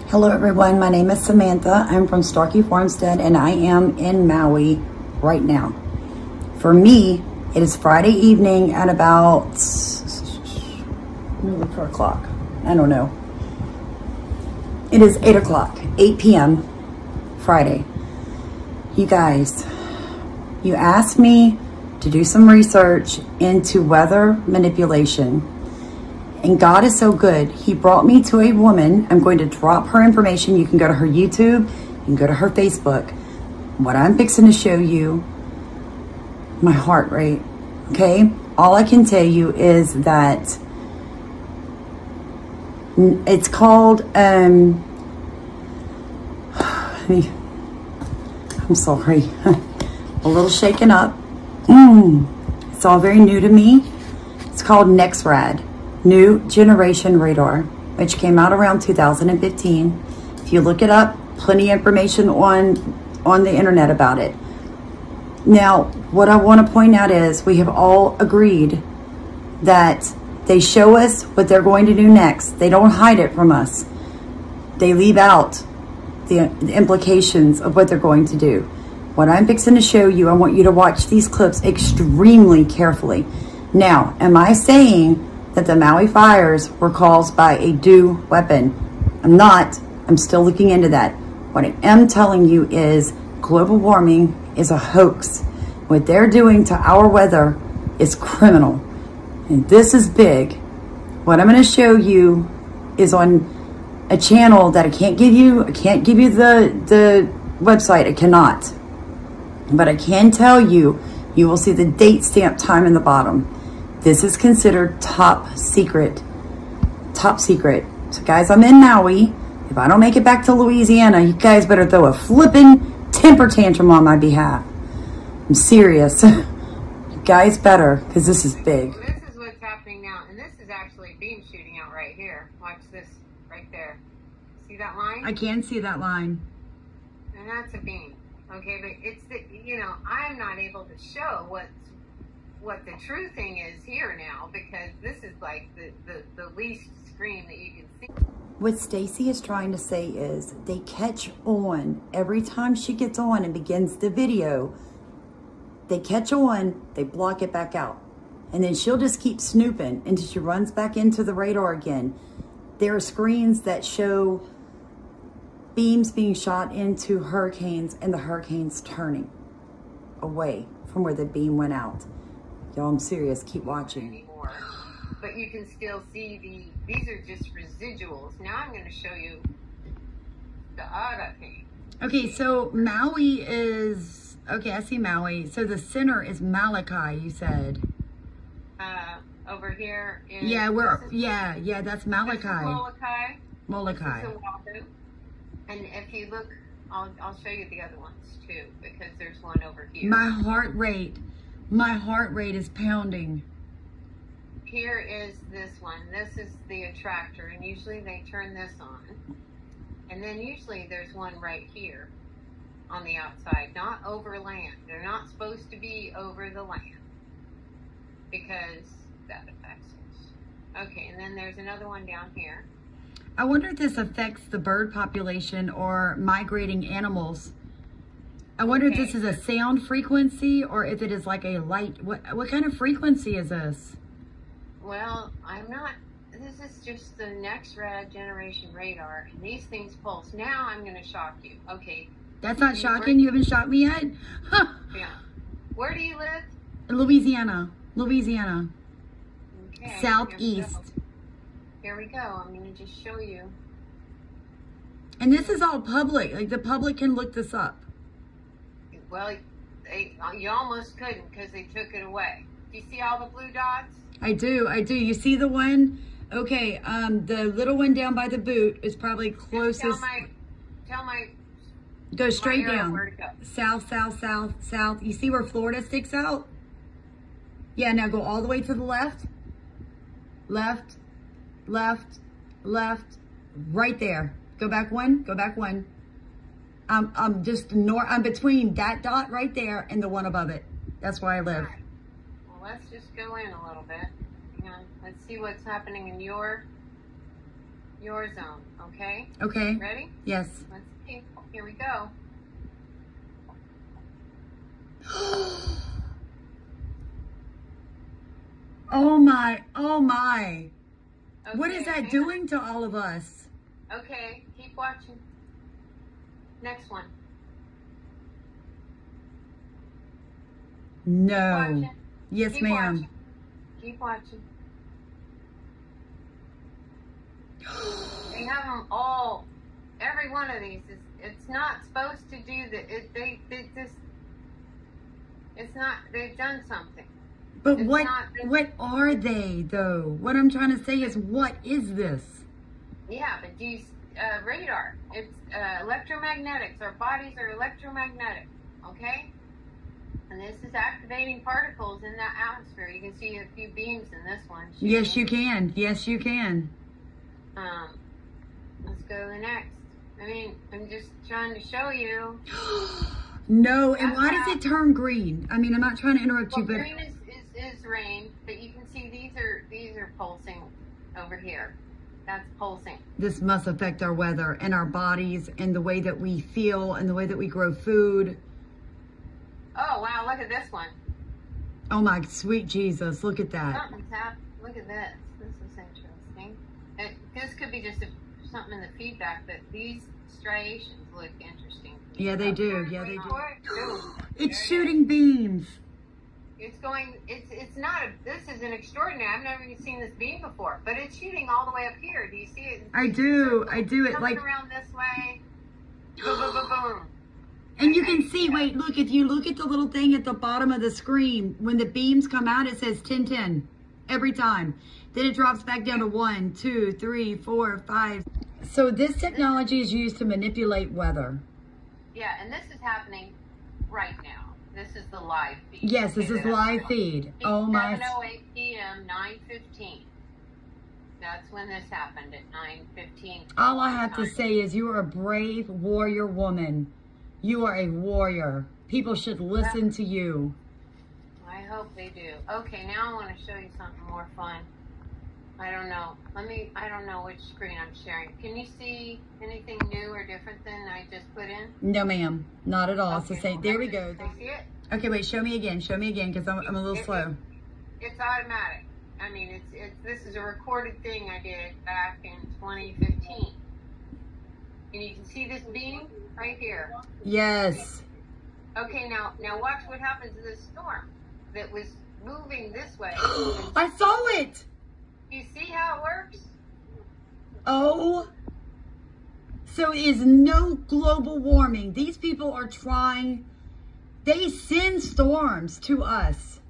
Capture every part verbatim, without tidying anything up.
Hello everyone, my name is Samantha. I'm from Starkey Farmstead and I am in Maui right now. For me, it is Friday evening at about, let me look for a clock. I don't know. It is eight o'clock, eight p m Friday. You guys, you asked me to do some research into weather manipulation. And God is so good. He brought me to a woman. I'm going to drop her information. You can go to her YouTube. You can go to her Facebook. What I'm fixing to show you, my heart rate, okay? All I can tell you is that it's called, um, I'm sorry, a little shaken up. Mm, it's all very new to me. It's called NexRad. New Generation Radar, which came out around two thousand fifteen. If you look it up, plenty of information on on the internet about it. Now, what I want to point out is we have all agreed that they show us what they're going to do next. They don't hide it from us. They leave out the, the implications of what they're going to do. What I'm fixing to show you, I want you to watch these clips extremely carefully. Now, am I saying that the Maui fires were caused by a dew weapon? I'm not. I'm still looking into that. What I am telling you is global warming is a hoax. What they're doing to our weather is criminal. And this is big. What I'm going to show you is on a channel that I can't give you. I can't give you the, the website. I cannot. But I can tell you, you will see the date stamp time in the bottom. This is considered top secret, top secret. So guys, I'm in Maui. If I don't make it back to Louisiana, you guys better throw a flippin' temper tantrum on my behalf. I'm serious. You guys better, because this is big. This is what's happening now, and this is actually beam shooting out right here. Watch this right there. See that line? I can see that line. And that's a beam. Okay, but it's the, you know, I'm not able to show what's what the true thing is here now, because this is like the, the, the least screen that you can see. What Stacy is trying to say is they catch on every time she gets on and begins the video. They catch on, they block it back out. And then she'll just keep snooping until she runs back into the radar again. There are screens that show beams being shot into hurricanes and the hurricanes turning away from where the beam went out. Y'all, I'm serious. Keep watching. Anymore. But you can still see the, these are just residuals. Now I'm going to show you the other thing. Okay, so Maui is, okay, I see Maui. So the center is Molokai, you said. Uh, over here is... Yeah, we're, yeah, yeah, that's Molokai. Molokai. Molokai. This is Oahu. And if you look, I'll, I'll show you the other ones too, because there's one over here. My heart rate. My heart rate is pounding. Here is this one. This is the attractor, and usually they turn this on. And then usually there's one right here on the outside, not over land. They're not supposed to be over the land because that affects us. Okay, and then there's another one down here. I wonder if this affects the bird population or migrating animals. I wonder okay. if this is a sound frequency or if it is like a light. What what kind of frequency is this? Well, I'm not. This is just the NexRad Generation Radar, and these things pulse. Now I'm going to shock you. Okay. That's not shocking. You haven't shocked me yet. Huh. Yeah. Where do you live? In Louisiana. Louisiana. Okay. Southeast. Here we go. I'm going to just show you. And this is all public. Like the public can look this up. Well, they, you almost couldn't because they took it away. Do you see all the blue dots? I do, I do. You see the one? Okay, um, the little one down by the boot is probably closest. Just tell my, tell my. Go straight my down. Where to go. South, south, south, south. You see where Florida sticks out? Yeah, now go all the way to the left. Left, left, left, right there. Go back one, go back one. I'm, I'm just north, I'm between that dot right there and the one above it. That's where I live. Right. Well, let's just go in a little bit. Hang on. Let's see what's happening in your your zone, okay? Okay. Ready? Yes. Let's see. Here we go. Oh my, oh my. Okay, What is that hang on. doing to all of us? Okay, keep watching. Next one. Keep No. watching. Yes, Keep ma'am. watching. Keep watching. They have them all. Every one of these is. It's not supposed to do that. It, they, they just. It's not. They've done something. But It's what not- what are they though? What I'm trying to say is, what is this? Yeah, but these uh, radar. It's uh, electromagnetics. Our bodies are electromagnetic. Okay. And this is activating particles in that atmosphere. You can see a few beams in this one. Yes, you can. Yes, you can. Um, let's go to the next. I mean, I'm just trying to show you. No, and why does it turn green? I mean, I'm not trying to interrupt Well, you, but green is, is, is rain, but you can see these are these are pulsing over here. That's pulsing. this must affect our weather and our bodies and the way that we feel and the way that we grow food. Oh wow! Look at this one. Oh my sweet Jesus, look at that. Something's happened. Look at this. This is interesting. It, this could be just a, something in the feedback, but these striations look interesting. Yeah, they do. Yeah, they do. Boom. It's There it shooting beams. It's going, it's it's not, a, this is an extraordinary, I've never even seen this beam before, but it's shooting all the way up here. Do you see it? I do. I do it Coming like, around this way. Boom, boom, boom, boom. and you can see, wait, look, if you look at the little thing at the bottom of the screen, when the beams come out, it says ten ten every time. Then it drops back down to one, two, three, four, five. So this technology is used to manipulate weather. Yeah, and this is happening right now. This is the live feed. Yes, this Okay, is that's live right. feed. Oh my. seven oh eight p m, nine fifteen. That's when this happened at nine fifteen. All I have to say is you are a brave warrior woman. You are a warrior. People should listen to you. I hope they do. Okay, now I want to show you something more fun. I don't know. Let me, I don't know which screen I'm sharing. Can you see anything new or different than I just put in? No, ma'am. Not at all. Okay, So say, well, there we go. Can you see it? Okay, wait, show me again. Show me again because I'm, I'm a little It- slow. It's automatic. I mean, it's it's this is a recorded thing I did back in twenty fifteen. And you can see this beam right here. Yes. Okay, now now watch what happens to this storm that was moving this way. I saw it. You see how it works? Oh. So it is no global warming. These people are trying. They send storms to us.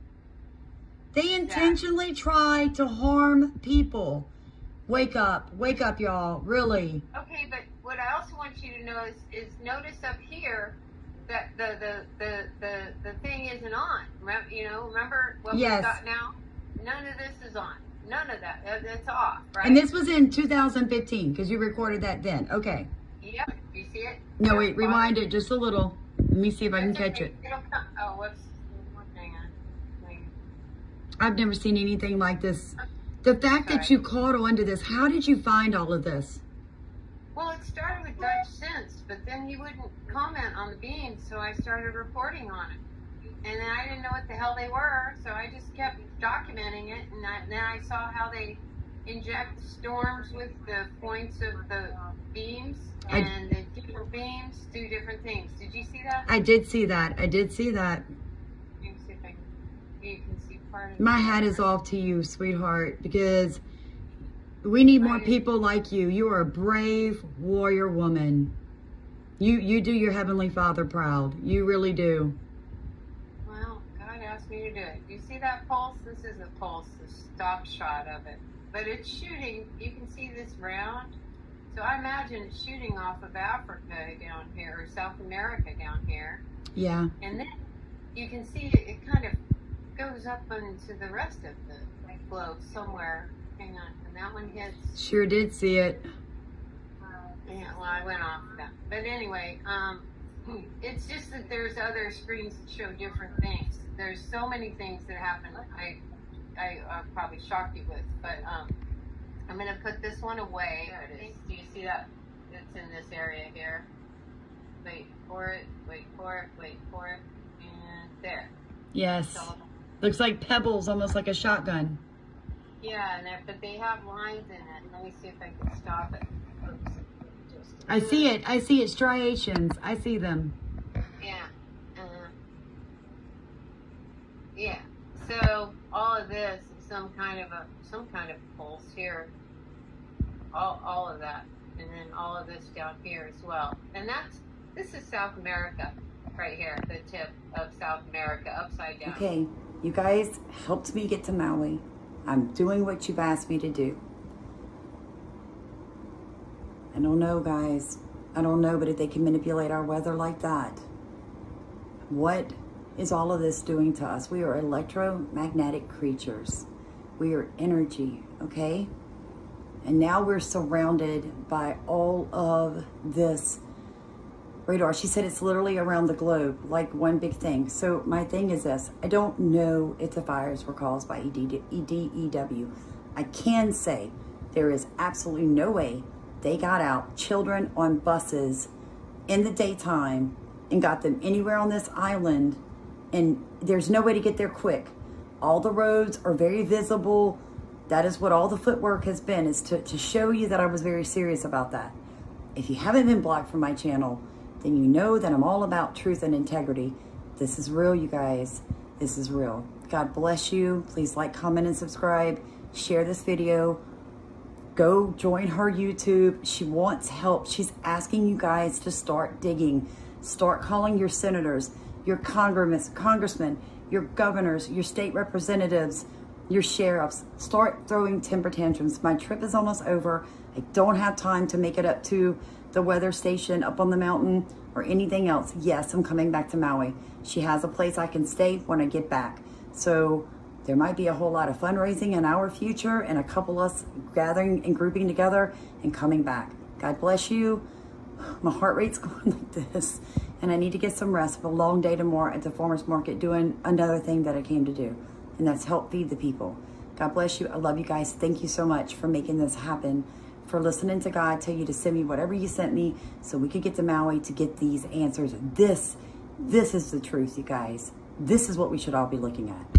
They intentionally try to harm people. Wake up. Wake up, y'all. Really. Okay, but what I also want you to know is, is notice up here that the the, the, the, the thing isn't on. Remember, you know, remember what Yes. we've got now? None of this is on. None of that. That- That's off, right? And this was in two thousand fifteen because you recorded that then. Okay. Yep. You see it? No, Yep, wait. Rewind it just a little. Let me see if I can That's catch okay. it. It'll come. Oh, whoops. Hang on. Hang I've never seen anything like this. The fact that you caught on to this, how did you find all of this? Well, it started with Dutch Sense, but then he wouldn't comment on the beams, so I started reporting on it. And then I didn't know what the hell they were, so I just kept documenting it, and, I, and then I saw how they inject storms with the points of the beams, I- and the different beams do different things. Did you see that? I did see that. I did see that. Let me see if I can, you can see part of My it. hat is off to you, sweetheart, because we need more people like you. You are a brave warrior woman. You you do your Heavenly Father proud. You really do. Well, God asked me to do it. You see that pulse? This is a pulse, the stop shot of it. But it's shooting, you can see this round. So I imagine it's shooting off of Africa down here, or South America down here. Yeah. And then you can see it, it kind of goes up into the rest of the globe somewhere. Hang on, and that one hits. Sure did see it. Yeah, well, I went off that. But anyway, um, it's just that there's other screens that show different things. There's so many things that happen. I, I uh, probably shocked you with, but um, I'm going to put this one away. There it is. Do you see that? It's in this area here. Wait for it, wait for it, wait for it, and there. Yes. So, looks like pebbles, almost like a shotgun. Yeah, and there, but they have lines in it. Let me see if I can stop it. Oops. Just, I see it. I see it. Striations. I see them. Yeah. Uh, yeah. So all of this is some kind of a some kind of pulse here. All all of that, and then all of this down here as well. And that's this is South America, right here, the tip of South America, upside down. Okay, you guys helped me get to Maui. I'm doing what you've asked me to do. I don't know, guys. I don't know, but if they can manipulate our weather like that, what is all of this doing to us? We are electromagnetic creatures. We are energy, okay? And now we're surrounded by all of this radar. She said it's literally around the globe, like one big thing. So my thing is this. I don't know if the fires were caused by E D E W. I can say there is absolutely no way they got out children on buses in the daytime and got them anywhere on this island, and there's no way to get there quick. All the roads are very visible. That is what all the footwork has been, is to, to show you that I was very serious about that. If you haven't been blocked from my channel, then you know that I'm all about truth and integrity. This is real, you guys. This is real. God bless you. Please like, comment, and subscribe. Share this video. Go join her YouTube. She wants help. She's asking you guys to start digging. Start calling your senators, your congressmen, congressmen, your governors, your state representatives, your sheriffs. Start throwing temper tantrums. My trip is almost over. I don't have time to make it up to the weather station up on the mountain or anything else. Yes, I'm coming back to Maui. She has a place I can stay when I get back. So there might be a whole lot of fundraising in our future and a couple of us gathering and grouping together and coming back. God bless you. My heart rate's going like this, and I need to get some rest. I have a long day tomorrow at the farmer's market doing another thing that I came to do, and that's help feed the people. God bless you. I love you guys. Thank you so much for making this happen, for listening to God tell you to send me whatever you sent me so we could get to Maui to get these answers. This, this is the truth, you guys. This is what we should all be looking at.